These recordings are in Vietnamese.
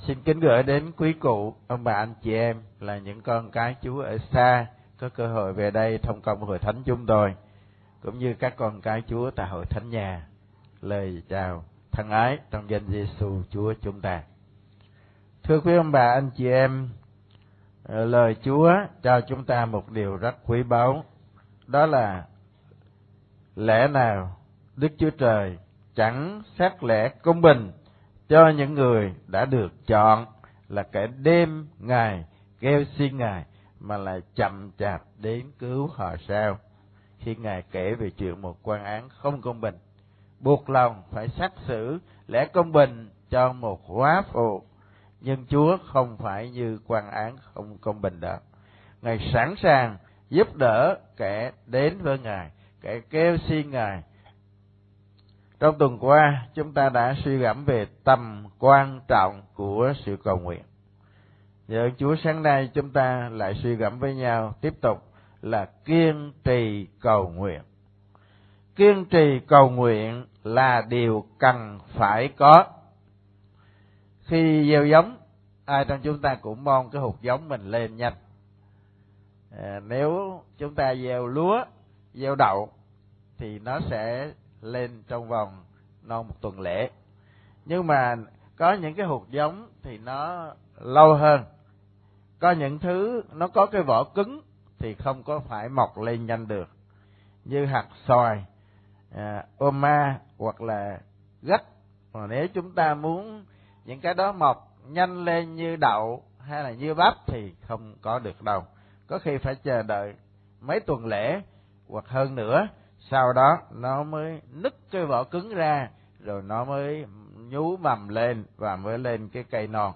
Xin kính gửi đến quý cụ, ông bà, anh chị em là những con cái Chúa ở xa có cơ hội về đây thông công hội thánh chúng tôi, cũng như các con cái Chúa tại hội thánh nhà. Lời chào thân ái trong danh Giêsu Chúa chúng ta. Thưa quý ông bà, anh chị em, lời Chúa cho chúng ta một điều rất quý báu, đó là lẽ nào Đức Chúa Trời chẳng xét lẽ công bình cho những người đã được chọn là kẻ đêm ngày kêu xin Ngài mà lại chậm chạp đến cứu họ sao? Khi Ngài kể về chuyện một quan án không công bình, buộc lòng phải xác xử lẽ công bình cho một góa phụ, nhưng Chúa không phải như quan án không công bình đó. Ngài sẵn sàng giúp đỡ kẻ đến với Ngài, kẻ kêu xin Ngài. Trong tuần qua, chúng ta đã suy gẫm về tầm quan trọng của sự cầu nguyện. Nhờ Chúa, sáng nay chúng ta lại suy gẫm với nhau tiếp tục là kiên trì cầu nguyện. Kiên trì cầu nguyện là điều cần phải có. Khi gieo giống, ai trong chúng ta cũng mong cái hột giống mình lên nhanh. Nếu chúng ta gieo lúa, gieo đậu thì nó sẽ lên trong vòng non một tuần lễ. Nhưng mà có những cái hột giống thì nó lâu hơn. Có những thứ nó có cái vỏ cứng thì không có phải mọc lên nhanh được. Như hạt xoài, ô ma hoặc là gấc. Mà nếu chúng ta muốn những cái đó mọc nhanh lên như đậu hay là như bắp thì không có được đâu. Có khi phải chờ đợi mấy tuần lễ hoặc hơn nữa, sau đó nó mới nứt cái vỏ cứng ra, rồi nó mới nhú mầm lên và mới lên cái cây non.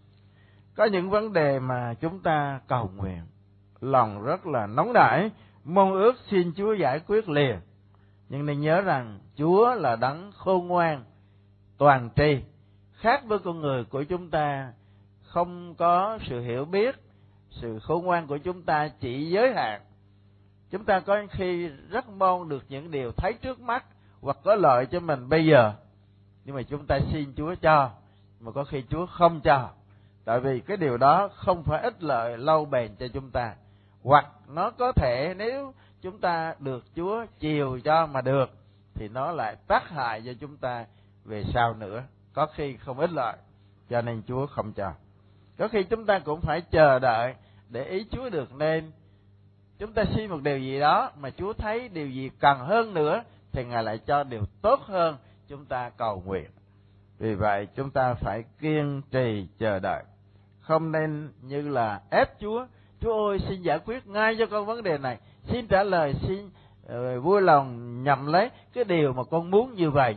Có những vấn đề mà chúng ta cầu nguyện, lòng rất là nóng nảy, mong ước xin Chúa giải quyết liền. Nhưng nên nhớ rằng Chúa là đấng khôn ngoan, toàn tri, khác với con người của chúng ta, không có sự hiểu biết, sự khôn ngoan của chúng ta chỉ giới hạn. Chúng ta có khi rất mong được những điều thấy trước mắt hoặc có lợi cho mình bây giờ, nhưng mà chúng ta xin Chúa cho, mà có khi Chúa không cho, tại vì cái điều đó không phải ích lợi lâu bền cho chúng ta. Hoặc nó có thể nếu chúng ta được Chúa chiều cho mà được, thì nó lại tác hại cho chúng ta về sau nữa, có khi không ích lợi, cho nên Chúa không cho. Có khi chúng ta cũng phải chờ đợi để ý Chúa được, nên chúng ta xin một điều gì đó mà Chúa thấy điều gì cần hơn nữa thì Ngài lại cho điều tốt hơn chúng ta cầu nguyện. Vì vậy chúng ta phải kiên trì chờ đợi, không nên như là ép Chúa. Chúa ơi, xin giải quyết ngay cho con vấn đề này, xin trả lời, xin vui lòng nhậm lấy cái điều mà con muốn như vậy.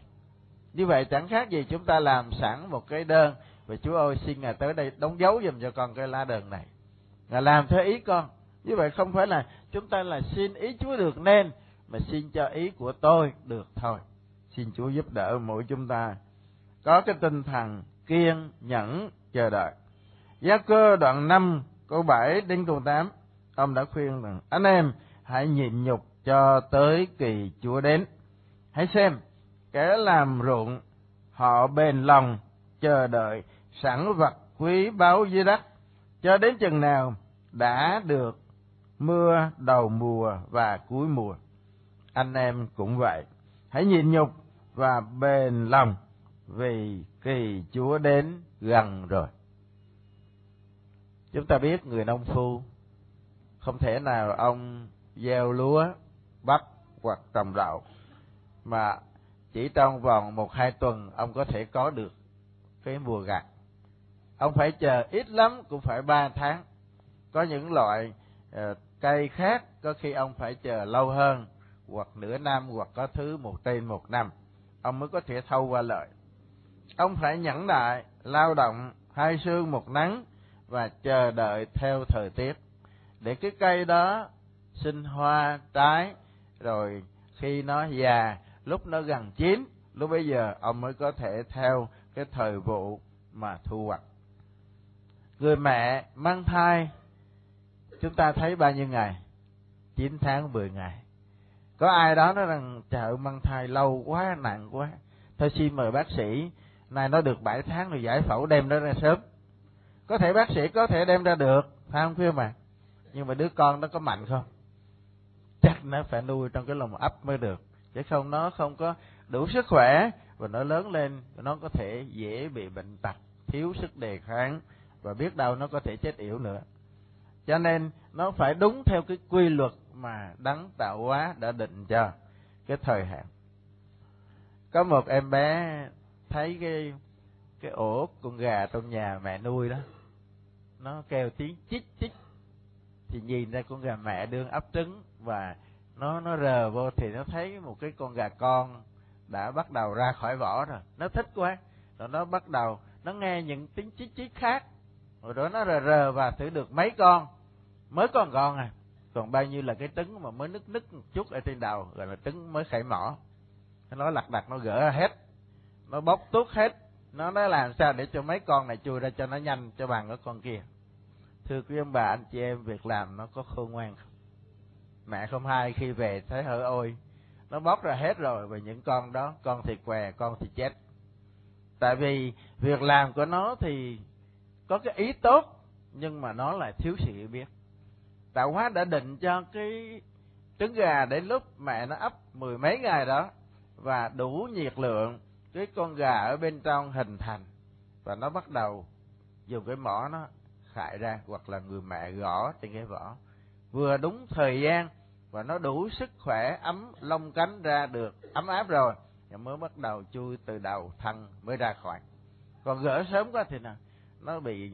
Như vậy chẳng khác gì chúng ta làm sẵn một cái đơn, và Chúa ơi, xin Ngài tới đây đóng dấu giùm cho con cái lá đơn này, Ngài làm theo ý con. Như vậy không phải là chúng ta là xin ý Chúa được nên, mà xin cho ý của tôi được thôi. Xin Chúa giúp đỡ mỗi chúng ta có cái tinh thần kiên nhẫn chờ đợi. Gia-cơ đoạn 5 câu 7 đến câu 8, ông đã khuyên rằng anh em hãy nhịn nhục cho tới kỳ Chúa đến. Hãy xem kẻ làm ruộng họ bền lòng chờ đợi sẵn vật quý báu dưới đất, cho đến chừng nào đã được mưa đầu mùa và cuối mùa. Anh em cũng vậy, hãy nhịn nhục và bền lòng, vì kỳ Chúa đến gần rồi. Chúng ta biết người nông phu không thể nào ông gieo lúa, bắp hoặc trồng đậu mà chỉ trong vòng 1-2 tuần ông có thể có được cái mùa gặt. Ông phải chờ ít lắm cũng phải 3 tháng. Có những loại cây khác có khi ông phải chờ lâu hơn, hoặc nửa năm, hoặc có thứ trên 1 năm ông mới có thể thâu qua lợi. Ông phải nhẫn nại lao động 2 sương 1 nắng và chờ đợi theo thời tiết để cái cây đó sinh hoa trái, rồi khi nó già, lúc nó gần chín, lúc bấy giờ ông mới có thể theo cái thời vụ mà thu hoạch. Người mẹ mang thai chúng ta thấy bao nhiêu ngày? 9 tháng 10 ngày. Có ai đó nói rằng trời ơi, mang thai lâu quá, nặng quá, thôi xin mời bác sĩ Này nó được 7 tháng rồi giải phẫu đem nó ra sớm. Có thể bác sĩ có thể đem ra được, phải không quý ông bà? Nhưng mà đứa con nó có mạnh không? Chắc nó phải nuôi trong cái lồng ấp mới được, chứ không nó không có đủ sức khỏe, và nó lớn lên nó có thể dễ bị bệnh tật, thiếu sức đề kháng, và biết đâu nó có thể chết yểu nữa. Cho nên nó phải đúng theo cái quy luật mà Đấng tạo hóa đã định cho cái thời hạn. Có một em bé thấy cái ổ con gà trong nhà mẹ nuôi đó, nó kêu tiếng chích chích, thì nhìn ra con gà mẹ đương ấp trứng, và nó rờ vô thì nó thấy một cái con gà con đã bắt đầu ra khỏi vỏ rồi. Nó thích quá, rồi nó bắt đầu nó nghe những tiếng chích chích khác, rồi đó nó rờ và thử được mấy con, mới có một con à, còn bao nhiêu là cái trứng mà mới nứt nứt một chút ở trên đầu, gọi là trứng mới khảy mỏ. Nó lặt đặt nó gỡ hết, nó bóc tuốt hết, nó làm sao để cho mấy con này chui ra cho nó nhanh, cho bằng cái con kia. Thưa quý ông bà anh chị em, việc làm nó có khôn ngoan không? Mẹ không hay khi về thấy hỡi ôi, nó bóc ra hết rồi, và những con đó, con thì què, con thì chết. Tại vì việc làm của nó thì có cái ý tốt, nhưng mà nó lại thiếu sự hiểu biết. Tạo hóa đã định cho cái trứng gà đến lúc mẹ nó ấp 10 mấy ngày đó, và đủ nhiệt lượng, cái con gà ở bên trong hình thành, và nó bắt đầu dùng cái mỏ nó khại ra, hoặc là người mẹ gõ trên cái vỏ. Vừa đúng thời gian và nó đủ sức khỏe, ấm lông cánh ra được ấm áp rồi, và mới bắt đầu chui từ đầu thân mới ra khỏi. Còn gỡ sớm quá thì nào nó bị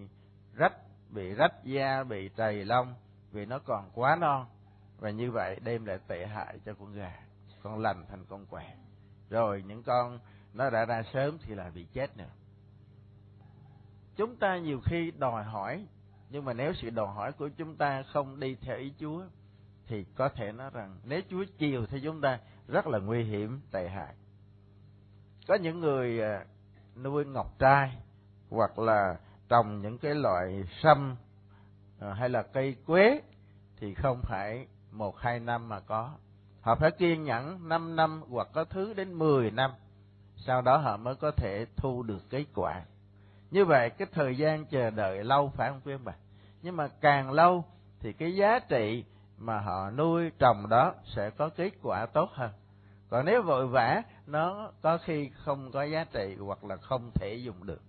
rách da, bị trầy lông, vì nó còn quá non, và như vậy đem lại tệ hại cho con gà, con lành thành con què. Rồi những con nó đã ra sớm thì là bị chết nữa. Chúng ta nhiều khi đòi hỏi, nhưng mà nếu sự đòi hỏi của chúng ta không đi theo ý Chúa, thì có thể nói rằng nếu Chúa chiều thì chúng ta rất là nguy hiểm, tệ hại. Có những người nuôi ngọc trai, hoặc là trồng những cái loại sâm hay là cây quế, thì không phải 1-2 năm mà có. Họ phải kiên nhẫn 5 năm hoặc có thứ đến 10 năm, sau đó họ mới có thể thu được kết quả. Như vậy cái thời gian chờ đợi lâu, phải không quý ông bà? Nhưng mà càng lâu thì cái giá trị mà họ nuôi trồng đó sẽ có kết quả tốt hơn. Còn nếu vội vã, nó có khi không có giá trị, hoặc là không thể dùng được.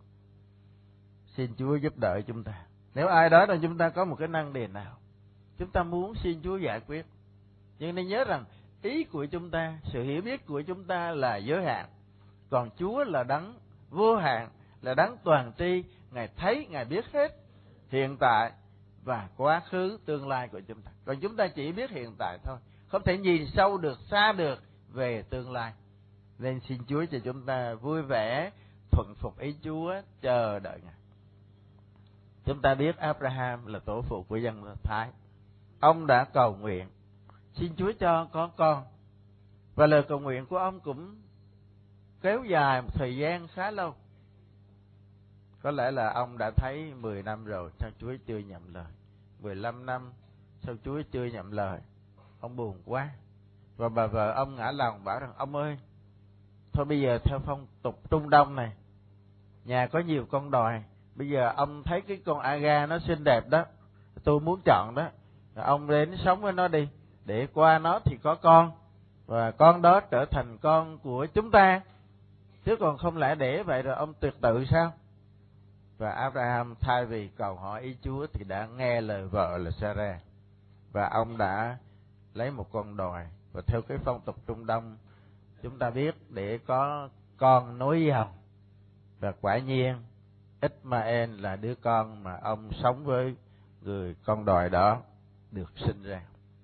Xin Chúa giúp đỡ chúng ta. Nếu ai đó là chúng ta có một cái năng đề nào, chúng ta muốn xin Chúa giải quyết, nhưng nên nhớ rằng ý của chúng ta, sự hiểu biết của chúng ta là giới hạn, còn Chúa là đấng vô hạn, là đấng toàn tri. Ngài thấy, Ngài biết hết hiện tại và quá khứ tương lai của chúng ta. Còn chúng ta chỉ biết hiện tại thôi, không thể nhìn sâu được, xa được về tương lai. Nên xin Chúa cho chúng ta vui vẻ, thuận phục ý Chúa, chờ đợi Ngài. Chúng ta biết Abraham là tổ phụ của dân Do Thái. Ông đã cầu nguyện xin Chúa cho có con, và lời cầu nguyện của ông cũng kéo dài một thời gian khá lâu. Có lẽ là ông đã thấy 10 năm rồi, sao Chúa chưa nhậm lời? 15 năm, sao Chúa chưa nhậm lời? Ông buồn quá. Và bà vợ ông ngã lòng bảo rằng, ông ơi, thôi bây giờ theo phong tục Trung Đông này, nhà có nhiều con đòi, bây giờ ông thấy cái con Aga nó xinh đẹp đó, tôi muốn chọn đó, ông đến sống với nó đi, để qua nó thì có con, và con đó trở thành con của chúng ta, chứ còn không lẽ để vậy rồi ông tuyệt tự sao? Và Abraham thay vì cầu hỏi ý Chúa thì đã nghe lời vợ là Sarah, và ông đã lấy một con đòi. Và theo cái phong tục Trung Đông, chúng ta biết để có con nối dòng, và quả nhiên Ismael là đứa con mà ông sống với người con đòi đó được sinh ra.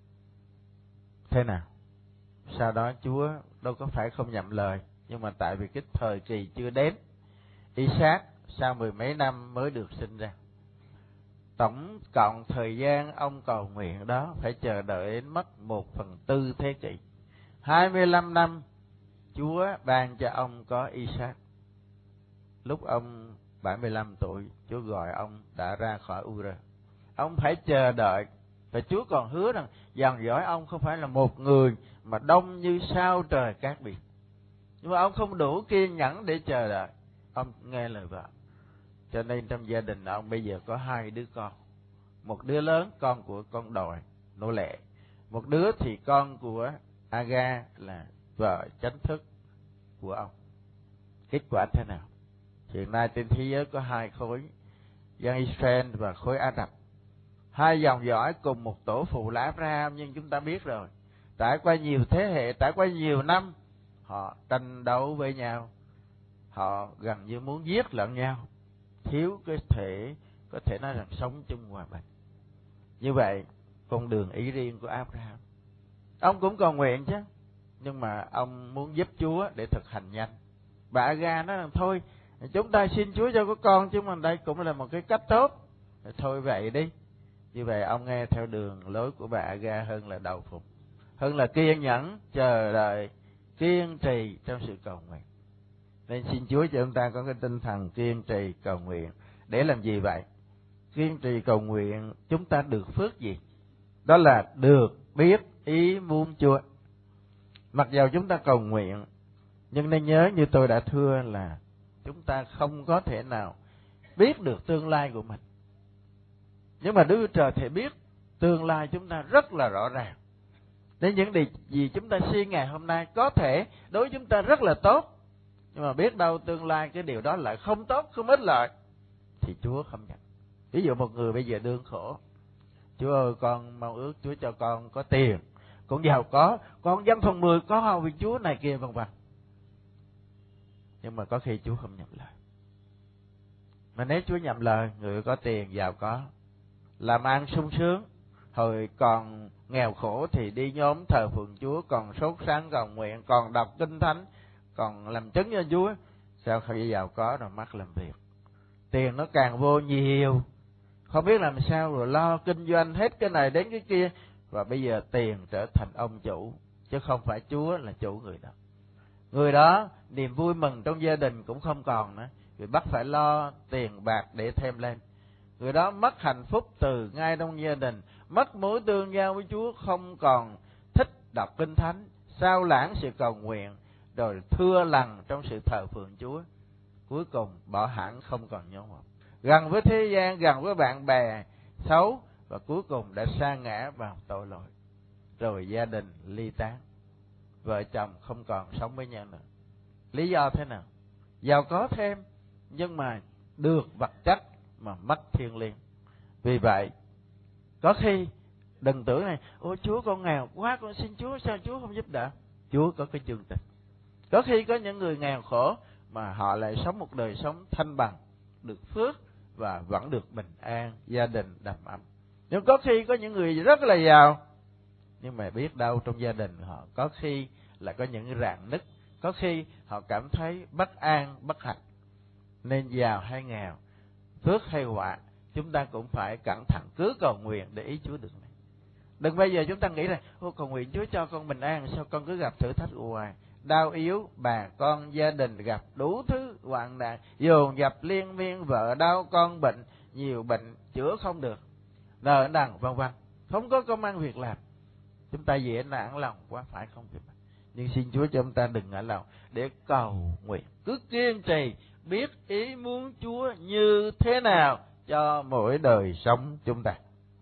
Thế nào? Sau đó Chúa đâu có phải không nhậm lời, nhưng mà tại vì cái thời kỳ chưa đến, Isaac sau 10 mấy năm mới được sinh ra. Tổng cộng thời gian ông cầu nguyện đó phải chờ đợi đến mất 1/4 thế kỷ. 25 năm Chúa ban cho ông có Isaac. Lúc ông 75 tuổi, Chúa gọi ông đã ra khỏi Ura. Ông phải chờ đợi, và Chúa còn hứa rằng dòng dõi ông không phải là một người mà đông như sao trời cát biển. Nhưng mà ông không đủ kiên nhẫn để chờ đợi. ông nghe lời vợ. Cho nên trong gia đình ông bây giờ có 2 đứa con. Một đứa lớn con của con đòi nô lệ, một đứa thì con của Aga là vợ chánh thức của ông. Kết quả thế nào? Hiện nay trên thế giới có 2 khối, dân Israel và khối Ả Rập. 2 dòng dõi cùng một tổ phụ là Abraham, nhưng chúng ta biết rồi, trải qua nhiều thế hệ, trải qua nhiều năm, họ tranh đấu với nhau, họ gần như muốn giết lẫn nhau, thiếu có thể nói rằng sống chung hòa bình. Như vậy, con đường ý riêng của Abraham, ông cũng cầu nguyện chứ, nhưng mà ông muốn giúp Chúa để thực hành nhanh. Bà Aga nói rằng thôi, chúng ta xin Chúa cho có con, chứ mà đây cũng là một cái cách tốt. Thôi vậy đi. Như vậy ông nghe theo đường lối của bà Aga hơn là đầu phục, hơn là kiên nhẫn chờ đợi, kiên trì trong sự cầu nguyện. Nên xin Chúa cho chúng ta có cái tinh thần kiên trì cầu nguyện. Để làm gì vậy? Kiên trì cầu nguyện chúng ta được phước gì? Đó là được biết ý muốn Chúa. Mặc dầu chúng ta cầu nguyện, nhưng nên nhớ như tôi đã thưa là chúng ta không có thể nào biết được tương lai của mình. Nhưng mà Đức Chúa Trời thì biết tương lai chúng ta rất là rõ ràng. Nên những điều gì chúng ta suy ngày hôm nay có thể đối với chúng ta rất là tốt, nhưng mà biết đâu tương lai cái điều đó lại không tốt, không ích lợi, thì Chúa không nhận. Ví dụ một người bây giờ đương khổ, Chúa ơi con mong ước Chúa cho con có tiền, con giàu có, con dâng phần 10 có hầu vì Chúa này kia vân vân. Nhưng mà có khi Chúa không nhận lời. Mà nếu Chúa nhận lời, người có tiền, giàu có, làm ăn sung sướng, hồi còn nghèo khổ thì đi nhóm thờ phượng Chúa, còn sốt sáng cầu nguyện, còn đọc kinh thánh, còn làm chứng cho Chúa, sao khi giàu có rồi mắc làm việc, tiền nó càng vô nhiều, không biết làm sao, rồi lo kinh doanh hết cái này đến cái kia, và bây giờ tiền trở thành ông chủ, chứ không phải Chúa là chủ người đó. Người đó niềm vui mừng trong gia đình cũng không còn nữa, vì bắt phải lo tiền bạc để thêm lên. Người đó mất hạnh phúc từ ngay trong gia đình, mất mối tương giao với Chúa, không còn thích đọc kinh thánh, sao lãng sự cầu nguyện, rồi thưa lần trong sự thờ phượng Chúa, cuối cùng bỏ hẳn không còn nhóm họp, gần với thế gian, gần với bạn bè xấu, và cuối cùng đã sa ngã vào tội lỗi, rồi gia đình ly tán, vợ chồng không còn sống với nhau nữa. Lý do thế nào? Giàu có thêm, nhưng mà được vật chất mà mất thiêng liêng. Vì vậy, có khi đừng tưởng này, ôi Chúa con nghèo quá, con xin Chúa, sao Chúa không giúp đỡ? Chúa có cái chương trình. Có khi có những người nghèo khổ mà họ lại sống một đời sống thanh bằng, được phước và vẫn được bình an, gia đình đầm ấm. Nhưng có khi có những người rất là giàu, nhưng mà biết đâu trong gia đình họ có khi là có những rạn nứt, có khi họ cảm thấy bất an, bất hạnh. Nên giàu hay nghèo, phước hay họa, chúng ta cũng phải cẩn thận cứ cầu nguyện để ý Chúa được này. Đừng bây giờ chúng ta nghĩ là cầu nguyện Chúa cho con bình an, sao con cứ gặp thử thách hoài, đau yếu, bà con gia đình gặp đủ thứ hoạn nạn, dồn dập liên miên, vợ đau con bệnh, nhiều bệnh chữa không được, nợ nần vân vân, không có công ăn việc làm. Chúng ta dễ nản lòng quá, phải không? Nhưng xin Chúa cho chúng ta đừng nản lòng để cầu nguyện, cứ kiên trì biết ý muốn Chúa như thế nào cho mỗi đời sống chúng ta.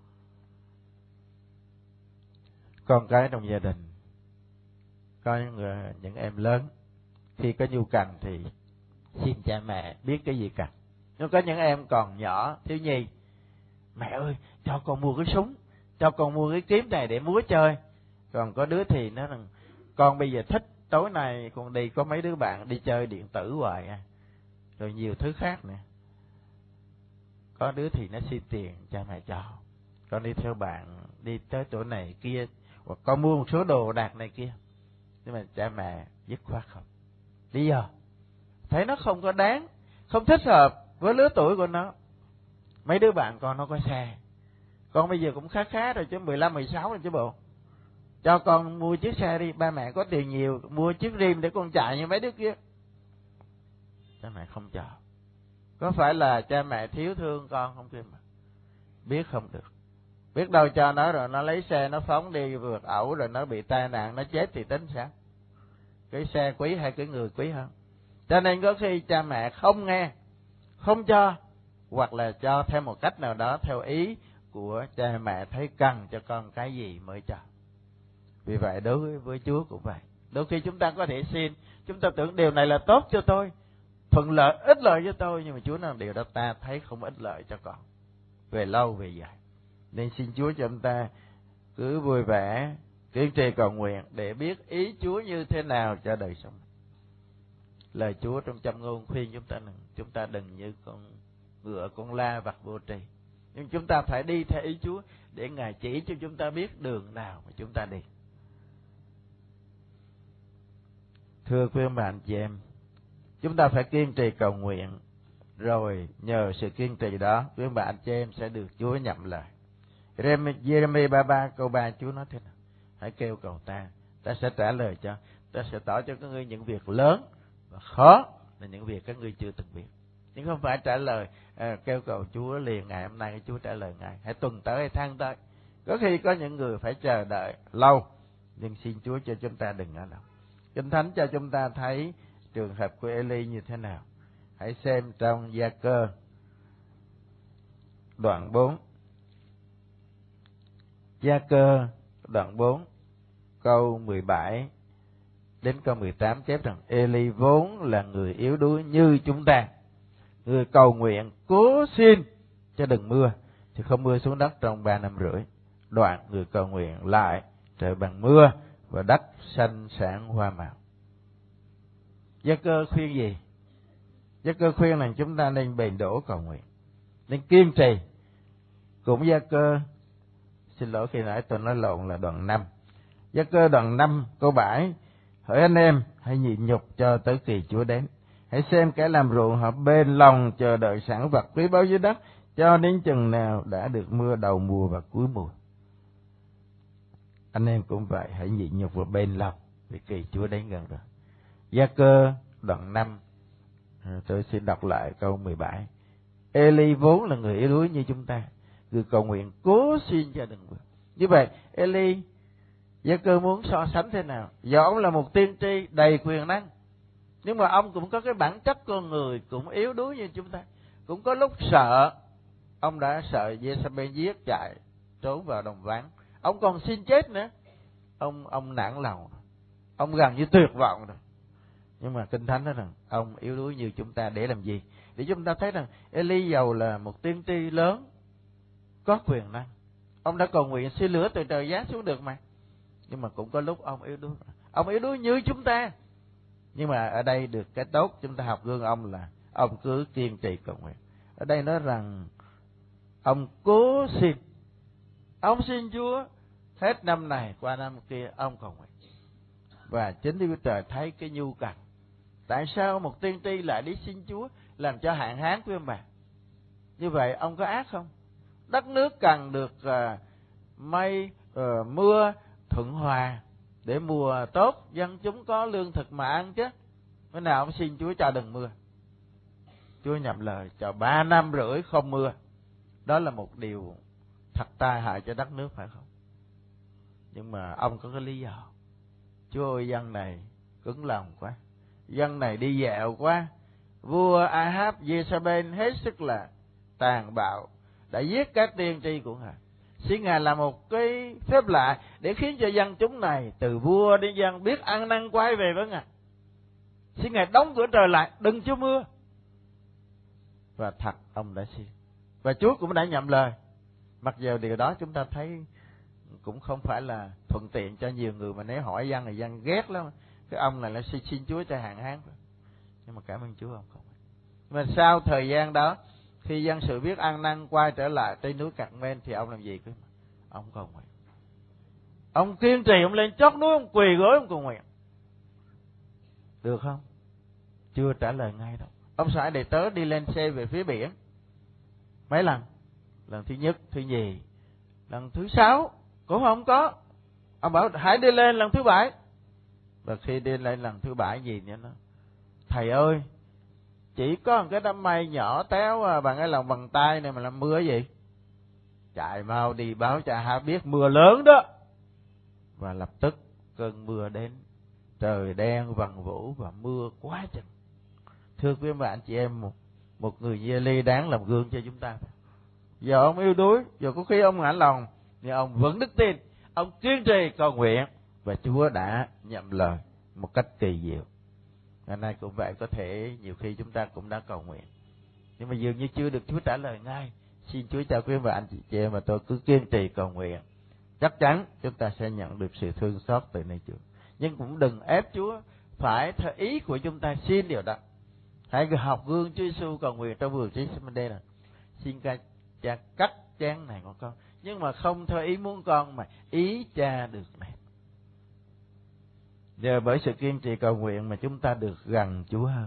Con cái trong gia đình, có những em lớn, khi có nhu cần thì xin cha mẹ biết cái gì cần. Nhưng có những em còn nhỏ, thiếu nhi, mẹ ơi cho con mua cái súng, cho con mua cái kiếm này để múa chơi. Còn có đứa thì nó rằng con bây giờ thích tối nay con đi có mấy đứa bạn đi chơi điện tử hoài à, rồi nhiều thứ khác nữa. Có đứa thì nó xin tiền cha mẹ cho, con đi theo bạn đi tới chỗ này kia, hoặc con mua một số đồ đạc này kia, nhưng mà cha mẹ dứt khoát không. Lý do thấy nó không có đáng, không thích hợp với lứa tuổi của nó. Mấy đứa bạn con nó có xe, con bây giờ cũng khá khá rồi chứ, 15, 16 rồi chứ bộ. Cho con mua chiếc xe đi, ba mẹ có tiền nhiều, mua chiếc Rim để con chạy như mấy đứa kia. Cha mẹ không cho. Có phải là cha mẹ thiếu thương con không kia mà? Biết không được. Biết đâu cho nó rồi nó lấy xe nó phóng đi vượt ẩu, rồi nó bị tai nạn nó chết thì tính sao? Cái xe quý hay cái người quý hơn? Cho nên có khi cha mẹ không nghe, không cho, hoặc là cho theo một cách nào đó theo ý của cha mẹ thấy cần cho con cái gì mới cho. Vì vậy đối với Chúa cũng vậy. Đôi khi chúng ta có thể xin, chúng ta tưởng điều này là tốt cho tôi, thuận lợi, ích lợi cho tôi, nhưng mà Chúa nói điều đó ta thấy không ích lợi cho con về lâu về dài. Nên xin Chúa cho chúng ta cứ vui vẻ, kiên trì cầu nguyện để biết ý Chúa như thế nào cho đời sống. Lời Chúa trong Châm Ngôn khuyên chúng ta đừng như con ngựa con la vặt vô tri, nhưng chúng ta phải đi theo ý Chúa để Ngài chỉ cho chúng ta biết đường nào mà chúng ta đi. Thưa quý ông bà anh chị em, chúng ta phải kiên trì cầu nguyện, rồi nhờ sự kiên trì đó, quý ông bà anh chị em sẽ được Chúa nhậm lời. Giê-rê-mi 33 câu 3 Chúa nói thế nào? Hãy kêu cầu ta sẽ trả lời cho, ta sẽ tỏ cho các ngươi những việc lớn và khó là những việc các ngươi chưa từng biết. Nhưng không phải trả lời kêu cầu Chúa liền ngày hôm nay Chúa trả lời ngài, hãy tuần tới hay tháng tới. Có khi có những người phải chờ đợi lâu, nhưng xin Chúa cho chúng ta đừng ở đâu. Kinh Thánh cho chúng ta thấy trường hợp của Eli như thế nào. Hãy xem trong Gia-cơ đoạn 4. Gia-cơ đoạn 4 câu 17 đến câu 18 chép rằng Eli vốn là người yếu đuối như chúng ta, người cầu nguyện cố xin cho đừng mưa thì không mưa xuống đất trong 3 năm rưỡi. Đoạn người cầu nguyện lại trời bằng mưa và đất xanh sản hoa màu. Gia-cơ khuyên gì? Gia-cơ khuyên là chúng ta nên bền đổ cầu nguyện, nên kiên trì. Cũng Gia-cơ, xin lỗi khi nãy tôi nói lộn là đoạn 5. Gia-cơ đoạn 5 câu 7: hỡi anh em, hãy nhịn nhục cho tới kỳ Chúa đến. Hãy xem kẻ làm ruộng họ bền lòng chờ đợi sản vật quý báu dưới đất, cho đến chừng nào đã được mưa đầu mùa và cuối mùa. Anh em cũng vậy, hãy nhịn nhục và bền lòng vì kỳ Chúa đến gần rồi. Gia-cơ đoạn 5, tôi xin đọc lại câu 17. Eli vốn là người yếu đuối như chúng ta, người cầu nguyện cố xin cho đừng mưa. Như vậy Eli, Gia-cơ muốn so sánh thế nào? Do ông là một tiên tri đầy quyền năng, nhưng mà ông cũng có cái bản chất con người cũng yếu đuối như chúng ta. Cũng có lúc sợ, ông đã sợ Giê-sa-bê giết, chạy trốn vào đồng vắng. Ông còn xin chết nữa. Ông nản lòng, ông gần như tuyệt vọng rồi. Nhưng mà Kinh Thánh nói rằng ông yếu đuối như chúng ta để làm gì? Để chúng ta thấy rằng Eli dầu là một tiên tri lớn, có quyền năng, ông đã cầu nguyện xin lửa từ trời giáng xuống được mà. Nhưng mà cũng có lúc ông yếu đuối. Ông yếu đuối như chúng ta. Nhưng mà ở đây được cái tốt, chúng ta học gương ông là ông cứ kiên trì cầu nguyện. Ở đây nói rằng ông cố xin. Ông xin Chúa hết năm này qua năm kia, ông cầu nguyện. Và chính Đức Chúa Trời thấy cái nhu cầu. Tại sao một tiên tri lại đi xin Chúa làm cho hạn hán quý ông bà? Như vậy ông có ác không? Đất nước cần được mây mưa thuận hòa để mùa tốt, dân chúng có lương thực mà ăn chứ. Bữa nào ông xin Chúa cho đừng mưa, Chúa nhậm lời cho 3 năm rưỡi không mưa. Đó là một điều thật tai hại cho đất nước, phải không? Nhưng mà ông có cái lý do. Chúa ơi, dân này cứng lòng quá, dân này đi dạo quá. Vua Ahab Giê-sa-bên hết sức là tàn bạo, đã giết các tiên tri của Ngài. Xin Ngài làm một cái phép lạ để khiến cho dân chúng này từ vua đến dân biết ăn năn quay về với Ngài. Xin Ngài đóng cửa trời lại, đừng cho mưa. Và thật ông đã xin, và Chúa cũng đã nhậm lời. Mặc dù điều đó chúng ta thấy cũng không phải là thuận tiện cho nhiều người, mà nếu hỏi dân thì dân ghét lắm. Cái ông này là xin Chúa cho hạn hán. Nhưng mà cảm ơn Chúa ông không. Mà sau thời gian đó, khi dân sự biết ăn năn quay trở lại trên núi Cạc-men thì ông làm gì? Ông cầu nguyện. Ông kiên trì, ông lên chót núi, ông quỳ gối, ông cầu nguyện. Được không? Chưa trả lời ngay đâu. Ông sai đệ tớ đi lên xe về phía biển mấy lần. Lần thứ nhất, thứ nhì, lần thứ 6 cũng không có. Ông bảo hãy đi lên lần thứ 7. Và khi đi lên lần thứ 7 gì nữa nó: thầy ơi, chỉ có một cái đám mây nhỏ téo bằng cái lòng bàn tay này mà làm mưa gì? Chạy mau đi báo cho Ahab biết mưa lớn đó. Và lập tức cơn mưa đến, trời đen vần vũ và mưa quá chừng. thưa quý bà anh chị em, một người như Eli đáng làm gương cho chúng ta. Giờ ông yếu đuối, giờ có khi ông ngã lòng, nhưng ông vẫn đức tin, ông kiên trì cầu nguyện, và Chúa đã nhậm lời một cách kỳ diệu. Ngày nay cũng vậy, có thể nhiều khi chúng ta cũng đã cầu nguyện, nhưng mà dường như chưa được Chúa trả lời ngay. Xin Chúa cho quý bà anh chị em và tôi cứ kiên trì cầu nguyện, chắc chắn chúng ta sẽ nhận được sự thương xót từ nơi Chúa. Nhưng cũng đừng ép Chúa phải theo ý của chúng ta xin điều đó. Hãy học gương Chúa Giêsu cầu nguyện trong vườn Gethsemane này: xin cha cắt chén này của con, nhưng mà không theo ý muốn con mà ý cha được này. Giờ bởi sự kiên trì cầu nguyện mà chúng ta được gần Chúa hơn.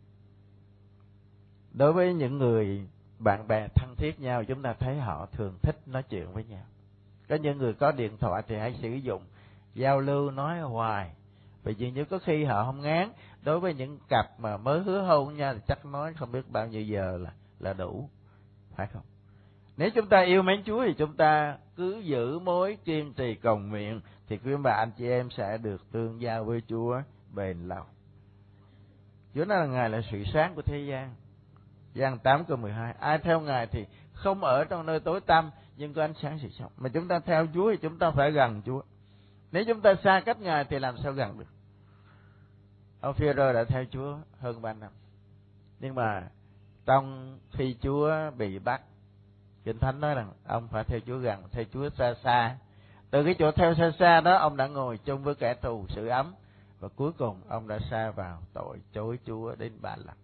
Đối với những người bạn bè thân thiết nhau, chúng ta thấy họ thường thích nói chuyện với nhau. Có những người có điện thoại thì hãy sử dụng giao lưu nói hoài, vì dường như có khi họ không ngán. Đối với những cặp mà mới hứa hôn nhau thì chắc nói không biết bao nhiêu giờ là đủ, phải không? Nếu chúng ta yêu mến Chúa thì chúng ta cứ giữ mối kiên trì cầu nguyện, thì quý bà anh chị em sẽ được tương giao với Chúa bền lâu. Chúa nói là Ngài là sự sáng của thế gian. Giăng 8:12, ai theo Ngài thì không ở trong nơi tối tăm, nhưng có ánh sáng sự sống. Mà chúng ta theo Chúa thì chúng ta phải gần Chúa. Nếu chúng ta xa cách Ngài thì làm sao gần được? Ông Phi-e-rơ đã theo Chúa hơn 3 năm, nhưng mà trong khi Chúa bị bắt, Kinh Thánh nói rằng ông phải theo Chúa gần, theo Chúa xa xa. Từ cái chỗ theo xa xa đó, ông đã ngồi chung với kẻ thù sưởi ấm, và cuối cùng ông đã sa vào tội chối Chúa đến 3 lần.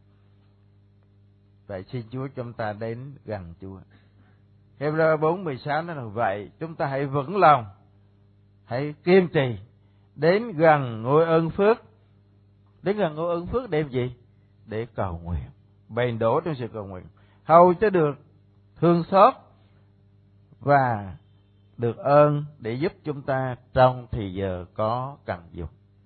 Vậy xin Chúa chúng ta đến gần Chúa. Hebrew 4:16 nói là vậy, chúng ta hãy vững lòng, hãy kiên trì đến gần ngôi ơn phước. Đến gần ngôi ơn phước để làm gì? Để cầu nguyện, bền đổ trong sự cầu nguyện, hầu cho được thương xót và được ơn để giúp chúng ta trong thì giờ có cần dùng.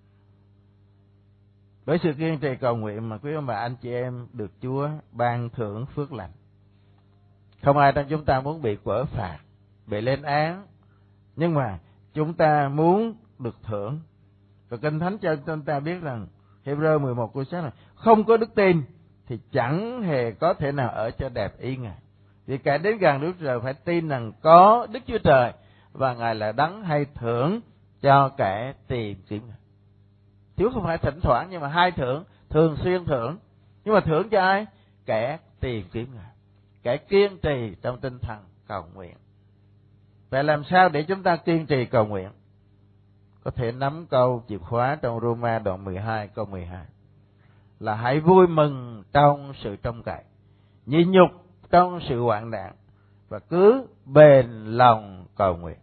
Với sự kiên trì cầu nguyện mà quý ông bà anh chị em được Chúa ban thưởng phước lành. Không ai trong chúng ta muốn bị quở phạt, bị lên án, nhưng mà chúng ta muốn được thưởng. Và Kinh Thánh cho chúng ta biết rằng Hebrew 11:6 là không có đức tin thì chẳng hề có thể nào ở cho đẹp ý Ngài. Vì kẻ đến gần Đức Trời phải tin rằng có Đức Chúa Trời, và Ngài là đấng hay thưởng cho kẻ tìm kiếm Ngài. Chúa không phải thỉnh thoảng, nhưng mà hay thưởng, thường xuyên thưởng. Nhưng mà thưởng cho ai? Kẻ tìm kiếm Ngài, kẻ kiên trì trong tinh thần cầu nguyện. Vậy làm sao để chúng ta kiên trì cầu nguyện? Có thể nắm câu chìa khóa trong Roma đoạn 12 câu 12 là hãy vui mừng trong sự trông cậy, nhịn nhục trong sự hoạn nạn, và cứ bền lòng cầu nguyện.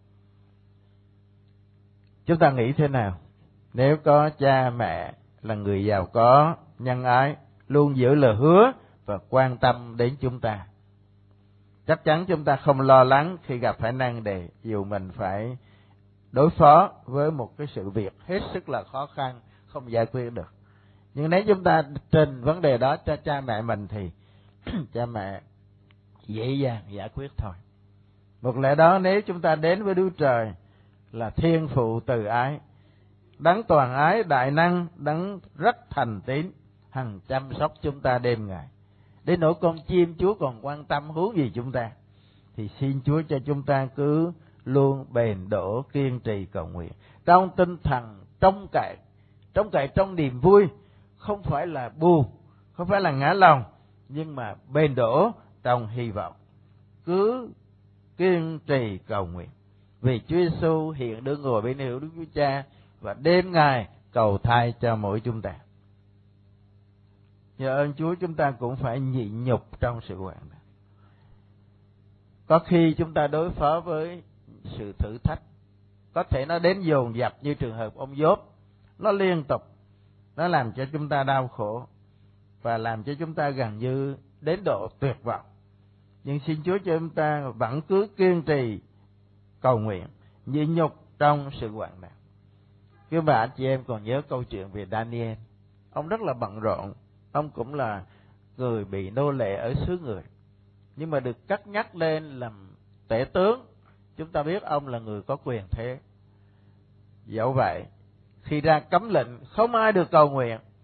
Chúng ta nghĩ thế nào nếu có cha mẹ là người giàu có, nhân ái, luôn giữ lời hứa và quan tâm đến chúng ta? Chắc chắn chúng ta không lo lắng khi gặp phải nan đề, dù mình phải đối phó với một cái sự việc hết sức là khó khăn, không giải quyết được. Nhưng nếu chúng ta trình vấn đề đó cho cha mẹ mình thì cha mẹ dễ dàng giải quyết thôi. Một lẽ đó, nếu chúng ta đến với Đức Trời là Thiên Phụ từ ái, đấng toàn ái đại năng, đấng rất thành tín, hằng chăm sóc chúng ta đêm ngày, đến nỗi con chim Chúa còn quan tâm huống gì chúng ta, thì xin Chúa cho chúng ta cứ luôn bền đổ kiên trì cầu nguyện trong tinh thần trông cậy trong niềm vui, không phải là buồn, không phải là ngã lòng, nhưng mà bền đổ trong hy vọng. Cứ kiên trì cầu nguyện, vì Chúa Giêsu hiện đương ngồi bên hữu Đức Chúa Cha, và đêm ngày cầu thay cho mỗi chúng ta. Nhờ ơn Chúa, chúng ta cũng phải nhịn nhục trong sự hoạn nạn. Có khi chúng ta đối phó với sự thử thách, có thể nó đến dồn dập như trường hợp ông Gióp, nó liên tục, nó làm cho chúng ta đau khổ và làm cho chúng ta gần như đến độ tuyệt vọng. Nhưng xin Chúa cho chúng ta vẫn cứ kiên trì cầu nguyện, nhịn nhục trong sự hoạn nạn. Các bạn chị em còn nhớ câu chuyện về Daniel. Ông rất là bận rộn, ông cũng là người bị nô lệ ở xứ người, nhưng mà được cất nhắc lên làm tể tướng. Chúng ta biết ông là người có quyền thế. Dẫu vậy, khi ra cấm lệnh không ai được cầu nguyện,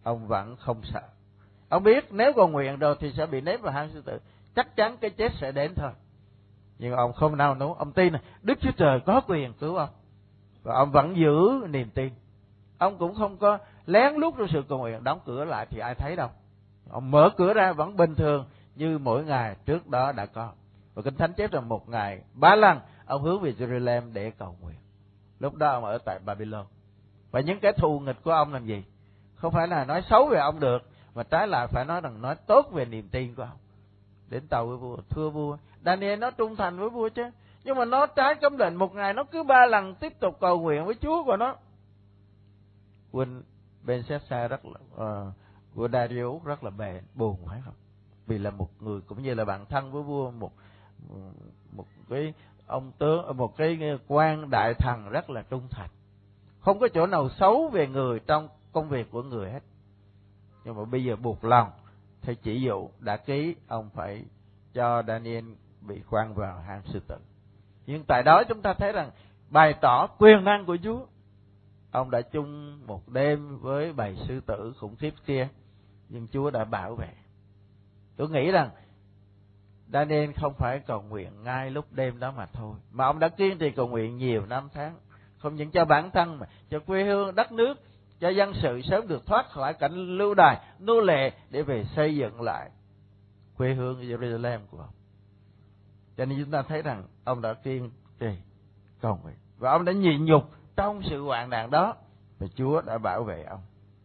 ông vẫn không sợ. Ông biết nếu cầu nguyện rồi thì sẽ bị ném vào hang sư tử, chắc chắn cái chết sẽ đến thôi. Nhưng ông không nao núng, ông tin là Đức Chúa Trời có quyền cứu ông. Và ông vẫn giữ niềm tin. Ông cũng không có lén lút trong sự cầu nguyện, đóng cửa lại thì ai thấy đâu. Ông mở cửa ra vẫn bình thường như mỗi ngày trước đó đã có. Và Kinh Thánh chép rằng một ngày 3 lần ông hướng về Jerusalem để cầu nguyện. Lúc đó ông ở tại Babylon. Và những kẻ thù nghịch của ông làm gì? Không phải là nói xấu về ông được, mà trái lại phải nói tốt về niềm tin của ông. Đến tàu với vua, thưa vua, Daniel nó trung thành với vua chứ, nhưng mà nó trái cấm lệnh, một ngày nó cứ 3 lần tiếp tục cầu nguyện với Chúa của nó. Quân Belshazzar rất là của Darius rất là buồn, phải không? Vì là một người cũng như là bạn thân với vua, một cái ông tướng, một cái quan đại thần rất là trung thành, không có chỗ nào xấu về người trong công việc của người hết. Nhưng mà bây giờ buộc lòng thì chỉ dụ đã ký, ông phải cho Daniel bị khoan vào hang sư tử. Nhưng tại đó chúng ta thấy rằng bày tỏ quyền năng của Chúa. Ông đã chung một đêm với bầy sư tử khủng khiếp kia, nhưng Chúa đã bảo vệ. Tôi nghĩ rằng Daniel không phải cầu nguyện ngay lúc đêm đó mà thôi, mà ông đã kiên trì cầu nguyện nhiều năm tháng, không những cho bản thân mà cho quê hương, đất nước, cho dân sự sớm được thoát khỏi cảnh lưu đày, nô lệ để về xây dựng lại quê hương Jerusalem của ông. Cho nên chúng ta thấy rằng ông đã kiên trì cầu nguyện và ông đã nhịn nhục trong sự hoạn nạn đó, và Chúa đã bảo vệ ông.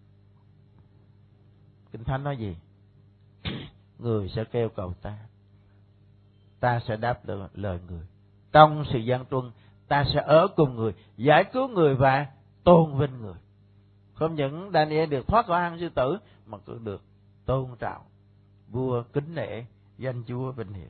Kinh Thánh nói gì? Người sẽ kêu cầu ta, ta sẽ đáp lời người. Trong sự gian truân, ta sẽ ở cùng người, giải cứu người và tôn vinh người. Không những Daniel được thoát khỏi hang sư tử, mà cũng được tôn trọng, vua kính nể danh Chúa vinh hiển.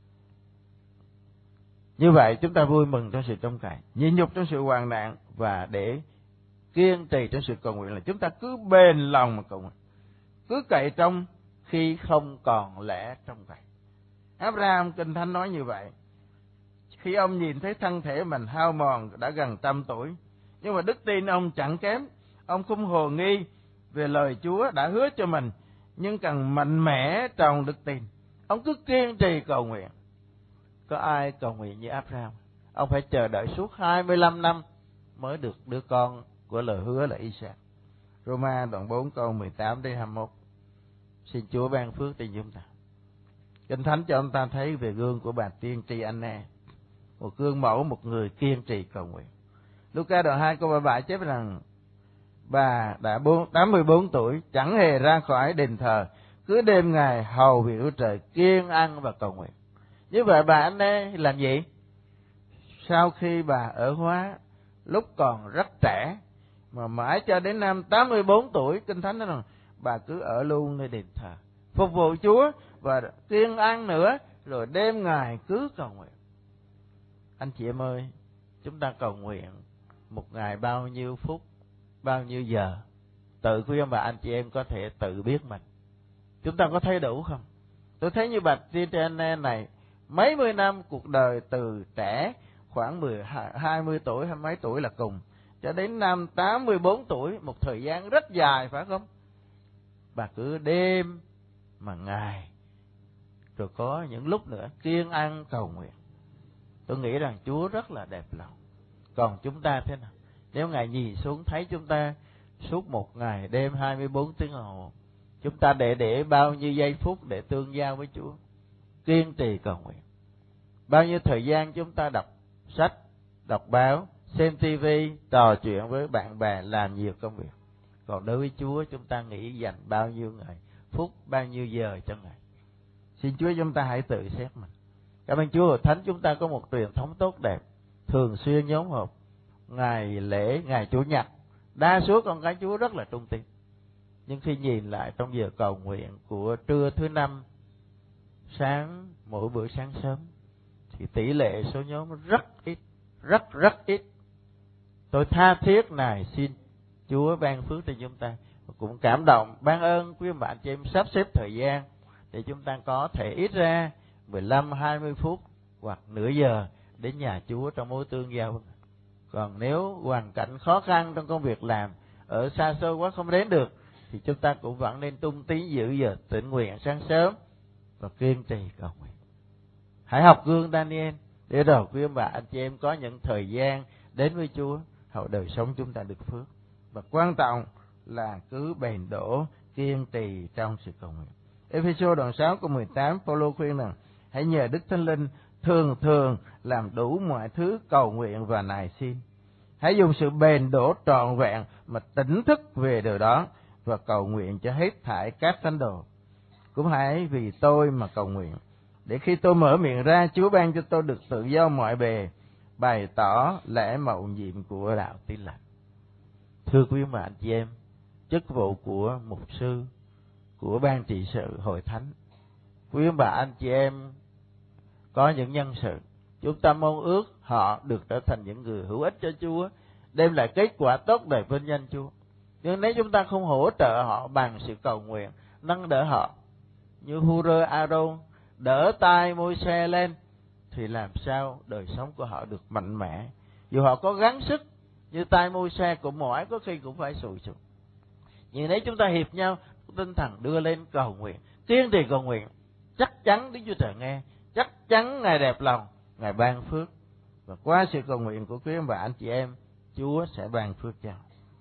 Như vậy chúng ta vui mừng trong sự trông cậy, nhịn nhục trong sự hoạn nạn, và để kiên trì trong sự cầu nguyện là chúng ta cứ bền lòng mà cầu nguyện, cứ cậy trong khi không còn lẽ trông cậy. Abraham, Kinh Thánh nói như vậy. Khi ông nhìn thấy thân thể mình hao mòn đã gần 100 tuổi, nhưng mà đức tin ông chẳng kém. Ông không hồ nghi về lời Chúa đã hứa cho mình, nhưng càng mạnh mẽ trong đức tin. Ông cứ kiên trì cầu nguyện. Có ai cầu nguyện như Abraham? Ông phải chờ đợi suốt 25 năm mới được đứa con của lời hứa là Isaac. Roma đoạn 4 câu 18 đến 21. Xin Chúa ban phước cho chúng ta. Kinh Thánh cho ông ta thấy về gương của bà tiên tri Anna, một gương mẫu, một người kiên trì cầu nguyện. Luca đoạn 2 câu 37 chép rằng bà đã 84 tuổi, chẳng hề ra khỏi đền thờ, cứ đêm ngày hầu việc Chúa Trời, kiêng ăn và cầu nguyện. Như vậy bà Anna làm gì? Sau khi bà ở Hóa lúc còn rất trẻ, mà mãi cho đến năm 84 tuổi, Kinh Thánh nói rằng bà cứ ở luôn nơi đền thờ, phục vụ Chúa và kiêng ăn nữa, rồi đêm ngày cứ cầu nguyện. Anh chị em ơi, chúng ta cầu nguyện một ngày bao nhiêu phút, bao nhiêu giờ? Tự quý ông bà anh chị em có thể tự biết mình. Chúng ta có thấy đủ không? Tôi thấy như bà tiên tri Anna này, mấy mươi năm cuộc đời từ trẻ khoảng 20 tuổi hay mấy tuổi là cùng, cho đến năm 84 tuổi, một thời gian rất dài phải không? Bà cứ đêm mà ngày, rồi có những lúc nữa kiêng ăn cầu nguyện. Tôi nghĩ rằng Chúa rất là đẹp lòng. Còn chúng ta thế nào? Nếu Ngài nhìn xuống thấy chúng ta suốt một ngày đêm 24 tiếng đồng hồ, chúng ta để bao nhiêu giây phút để tương giao với Chúa, kiên trì cầu nguyện? Bao nhiêu thời gian chúng ta đọc sách, đọc báo, xem tivi, trò chuyện với bạn bè, làm nhiều công việc? Còn đối với Chúa, chúng ta nghĩ dành bao nhiêu ngày, phút, bao nhiêu giờ cho Ngài? Xin Chúa chúng ta hãy tự xét mình. Cảm ơn Chúa, Thánh chúng ta có một truyền thống tốt đẹp, thường xuyên nhóm họp, ngày lễ, ngày Chủ nhật. Đa số con cái Chúa rất là trung tín. Nhưng khi nhìn lại trong giờ cầu nguyện của trưa thứ Năm, sáng, mỗi bữa sáng sớm, thì tỷ lệ số nhóm rất ít, rất ít. Tôi tha thiết này xin Chúa ban phước cho chúng ta. Cũng cảm động, ban ơn quý bạn chị em sắp xếp thời gian để chúng ta có thể ít ra 15-20 phút hoặc nửa giờ đến nhà Chúa trong mối tương giao. Còn nếu hoàn cảnh khó khăn trong công việc làm, ở xa xôi quá không đến được, thì chúng ta cũng vẫn nên tung tín giữ giờ tĩnh nguyện sáng sớm và kiên trì cầu nguyện. Hãy học gương Daniel để rồi quý ông bà anh chị em có những thời gian đến với Chúa, hậu đời sống chúng ta được phước. Và quan trọng là cứ bền đổ kiên trì trong sự cầu nguyện. Ê-phê-sô đoạn 6 câu 18, Phaolô khuyên rằng hãy nhờ Đức Thánh Linh thường thường làm đủ mọi thứ cầu nguyện và nài xin. Hãy dùng sự bền đổ trọn vẹn mà tỉnh thức về điều đó và cầu nguyện cho hết thảy các thánh đồ. Cũng hãy vì tôi mà cầu nguyện, để khi tôi mở miệng ra, Chúa ban cho tôi được tự do mọi bề, bày tỏ lẽ mầu nhiệm của đạo Tin Lành. Thưa quý bà anh chị em, chức vụ của mục sư, của ban trị sự hội thánh, quý bà anh chị em có những nhân sự, chúng ta mong ước họ được trở thành những người hữu ích cho Chúa, đem lại kết quả tốt đẹp vinh danh Chúa. Nhưng nếu chúng ta không hỗ trợ họ bằng sự cầu nguyện, nâng đỡ họ, như Hur Aaron đỡ tay Môi-se lên, thì làm sao đời sống của họ được mạnh mẽ? Dù họ có gắng sức, như tay Môi-se cũng mỏi, có khi cũng phải sùi sụp. Nhưng nếu chúng ta hiệp nhau, tinh thần đưa lên cầu nguyện, kiên trì cầu nguyện, chắc chắn Đức Chúa Trời nghe, chắc chắn Ngài đẹp lòng, Ngài ban phước. Và qua sự cầu nguyện của quý ông bà anh chị em, Chúa sẽ ban phước cho.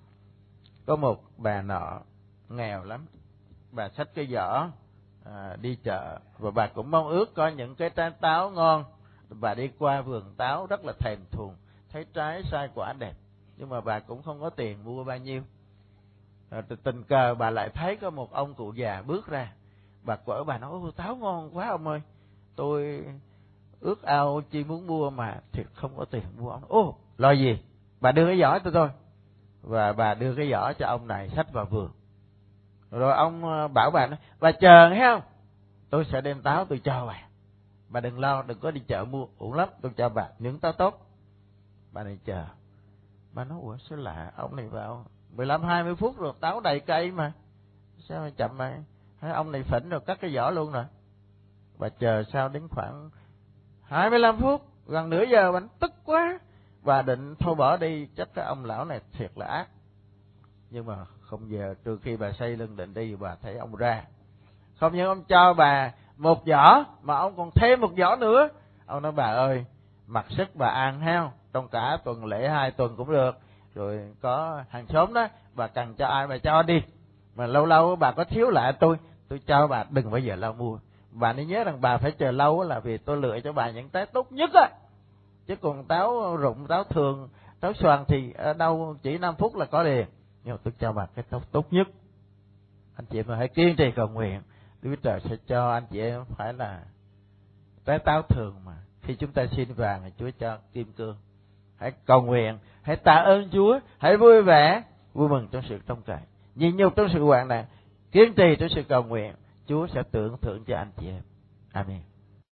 Có một bà nọ nghèo lắm, bà xách cái giỏ đi chợ, và bà cũng mong ước có những cái trái táo ngon. Bà đi qua vườn táo rất là thèm thuồng, thấy trái sai quả đẹp, nhưng mà bà cũng không có tiền mua bao nhiêu. Tình cờ bà lại thấy có một ông cụ già bước ra. Bà quở, bà nói: "Ô, táo ngon quá ông ơi, tôi ước ao chi muốn mua mà thiệt không có tiền mua." Ông nói: "Ô, lo gì, bà đưa cái giỏ cho tôi." Và bà đưa cái giỏ cho ông này xách vào vườn. Rồi ông bảo bà nói: "Bà chờ nghe không, tôi sẽ đem táo tôi cho bà đừng lo, đừng có đi chợ mua uổng lắm, tôi cho bà những táo tốt." Bà này chờ. Bà nói: "Ủa sao lạ, ông này vào 15-20 phút rồi, táo đầy cây mà sao mà chậm mà." Ông này phỉnh rồi cắt cái vỏ luôn rồi. Bà chờ sau đến khoảng 25 phút, gần nửa giờ, bà tức quá, bà định thôi bỏ đi, chắc cái ông lão này thiệt là ác. Nhưng mà không giờ, trừ khi bà xây lưng định đi, bà thấy ông ra. Không những ông cho bà một giỏ, mà ông còn thêm một giỏ nữa. Ông nói: "Bà ơi, mặc sức bà ăn ha, trong cả tuần lễ 2 tuần cũng được. Rồi có hàng xóm đó, bà cần cho ai bà cho đi. Mà lâu lâu bà có thiếu lại tôi cho bà, đừng bao giờ lo mua. Bà nên nhớ rằng bà phải chờ lâu là vì tôi lựa cho bà những trái tốt nhất á. Chứ còn táo rụng, táo thường, táo xoàn thì ở đâu chỉ 5 phút là có liền. Nhưng mà tôi cho bà cái tốt nhất." Anh chị em hãy kiên trì cầu nguyện, Đức Trời sẽ cho anh chị em phải là trái táo thường mà. Khi chúng ta xin vàng thì Chúa cho kim cương. Hãy cầu nguyện, hãy tạ ơn Chúa, hãy vui vẻ, vui mừng trong sự trông cậy, nhịn nhục trong sự hoạn nạn, kiên trì trong sự cầu nguyện. Chúa sẽ tưởng thưởng cho anh chị em. Amen.